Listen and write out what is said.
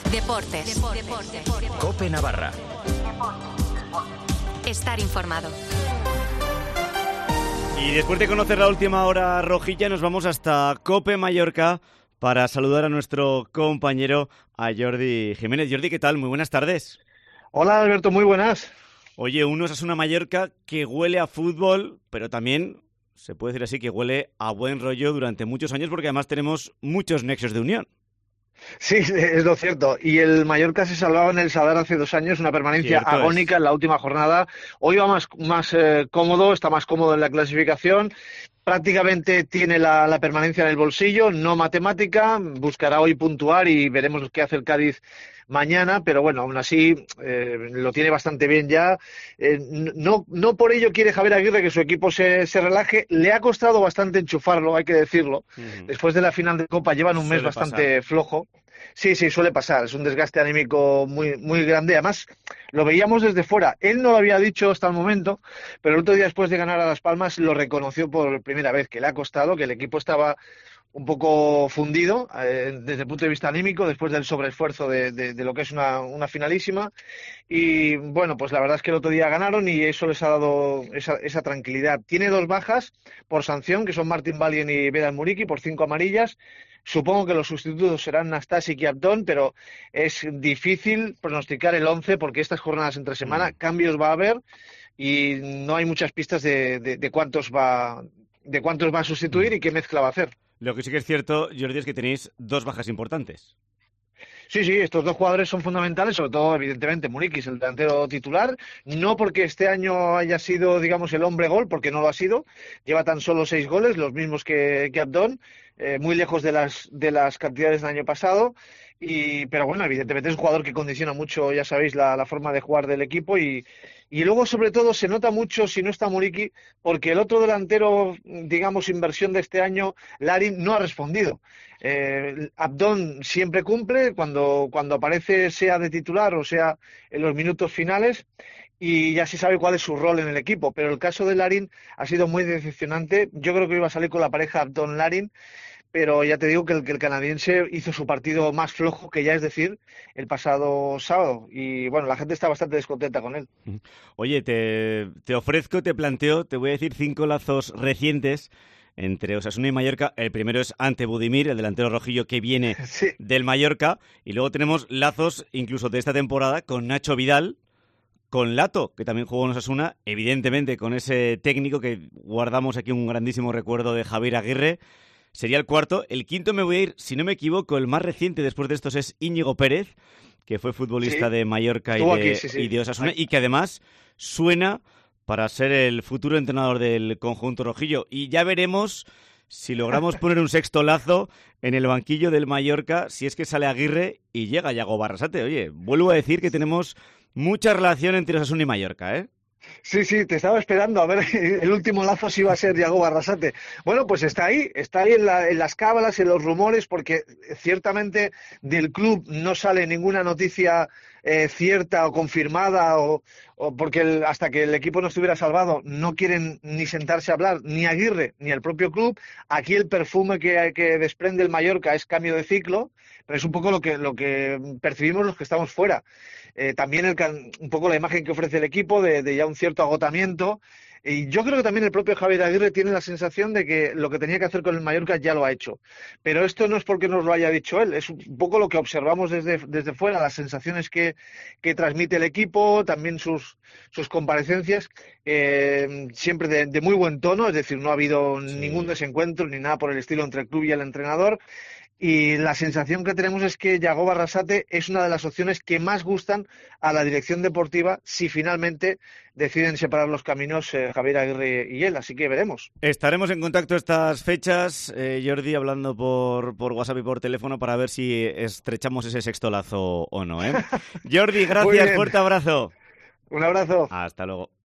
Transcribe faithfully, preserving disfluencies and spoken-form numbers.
Deportes. Deportes. COPE Navarra. Estar informado. Y después de conocer la última hora rojilla, nos vamos hasta COPE Mallorca para saludar a nuestro compañero, a Jordi Jiménez. Jordi, ¿qué tal? Muy buenas tardes. Hola, Alberto, muy buenas. Oye, un Osasuna Mallorca que huele a fútbol, pero también, se puede decir así, que huele a buen rollo durante muchos años, porque además tenemos muchos nexos de unión. Sí, es lo cierto. Y el Mallorca se salvaba en el Sadar hace dos años, una permanencia Cierto agónica es. en la última jornada. Hoy va más, más eh, cómodo, está más cómodo en la clasificación. Prácticamente tiene la, la permanencia en el bolsillo, no matemática. Buscará hoy puntuar y veremos qué hace el Cádiz mañana, pero bueno, aún así eh, lo tiene bastante bien ya. Eh, no, no por ello quiere Javier Aguirre que su equipo se, se relaje. Le ha costado bastante enchufarlo, hay que decirlo. Uh-huh. Después de la final de Copa llevan un mes Suele bastante pasar. flojo. Sí, sí, suele pasar. Es un desgaste anímico muy, muy grande. Además, lo veíamos desde fuera. Él no lo había dicho hasta el momento, pero el otro día después de ganar a Las Palmas lo reconoció por primera vez, que le ha costado, que el equipo estaba un poco fundido eh, desde el punto de vista anímico después del sobreesfuerzo de, de, de lo que es una, una finalísima. Y bueno, pues la verdad es que el otro día ganaron y eso les ha dado esa, esa tranquilidad. Tiene dos bajas por sanción, que son Martin Valien y Vedat Muriqi, por cinco amarillas. Supongo que los sustitutos serán Nastasic y Abdón, pero es difícil pronosticar el once porque estas jornadas entre semana, Mm. cambios va a haber y no hay muchas pistas de, de, de cuántos va de cuántos va a sustituir Mm. y qué mezcla va a hacer. Lo que sí que es cierto, Jordi, es que tenéis dos bajas importantes. Sí, sí, estos dos jugadores son fundamentales, sobre todo, evidentemente, Muriqi es el delantero titular, no porque este año haya sido, digamos, el hombre gol, porque no lo ha sido, lleva tan solo seis goles, los mismos que, que Abdón, eh, muy lejos de las, de las cantidades del año pasado, y, pero bueno, evidentemente es un jugador que condiciona mucho, ya sabéis, la, la forma de jugar del equipo, y, y luego, sobre todo, se nota mucho si no está Muriqi, porque el otro delantero, digamos, inversión de este año, Larin, no ha respondido. Eh, Abdón siempre cumple cuando, cuando aparece, sea de titular o sea en los minutos finales, y ya se sabe cuál es su rol en el equipo. Pero el caso de Larin ha sido muy decepcionante. Yo creo que iba a salir con la pareja Abdón-Larin, pero ya te digo que el, que el canadiense hizo su partido más flojo que ya, es decir, el pasado sábado. Y bueno, la gente está bastante descontenta con él. Oye, te, te ofrezco, te planteo, te voy a decir cinco lazos recientes entre Osasuna y Mallorca. El primero es Ante Budimir, el delantero rojillo que viene Sí. del Mallorca. Y luego tenemos lazos incluso de esta temporada con Nacho Vidal, con Lato, que también jugó en Osasuna, evidentemente con ese técnico que guardamos aquí un grandísimo recuerdo de Javier Aguirre. Sería el cuarto. El quinto me voy a ir, si no me equivoco, el más reciente después de estos es Íñigo Pérez, que fue futbolista Sí. de Mallorca y Estuvo de, aquí, sí, sí. y de Osasuna, y que además suena para ser el futuro entrenador del conjunto rojillo. Y ya veremos si logramos poner un sexto lazo en el banquillo del Mallorca, si es que sale Aguirre y llega Yago Barrasate. Oye, vuelvo a decir que tenemos mucha relación entre Osasuna y Mallorca, ¿eh? Sí, sí, te estaba esperando a ver el último lazo si iba a ser Yago Barrasate. Bueno, pues está ahí, está ahí en, la, en las cábalas, en los rumores, porque ciertamente del club no sale ninguna noticia eh, cierta o confirmada, o, o porque el, hasta que el equipo no estuviera salvado no quieren ni sentarse a hablar, ni Aguirre ni el propio club. Aquí el perfume que, que desprende el Mallorca es cambio de ciclo, pero es un poco lo que, lo que percibimos los que estamos fuera. Eh, también el, un poco la imagen que ofrece el equipo de, de ya un cierto agotamiento. Y yo creo que también el propio Javier Aguirre tiene la sensación de que lo que tenía que hacer con el Mallorca ya lo ha hecho. Pero esto no es porque nos lo haya dicho él, es un poco lo que observamos desde, desde fuera, las sensaciones que, que transmite el equipo, también sus, sus comparecencias, eh, siempre de, de muy buen tono, es decir, no ha habido Sí. ningún desencuentro ni nada por el estilo entre el club y el entrenador. Y la sensación que tenemos es que Yago Barrasate es una de las opciones que más gustan a la dirección deportiva si finalmente deciden separar los caminos eh, Javier Aguirre y él. Así que veremos. Estaremos en contacto estas fechas, eh, Jordi, hablando por, por WhatsApp y por teléfono para ver si estrechamos ese sexto lazo o no, ¿eh? Jordi, Muy gracias, bien. fuerte abrazo. Un abrazo. Hasta luego.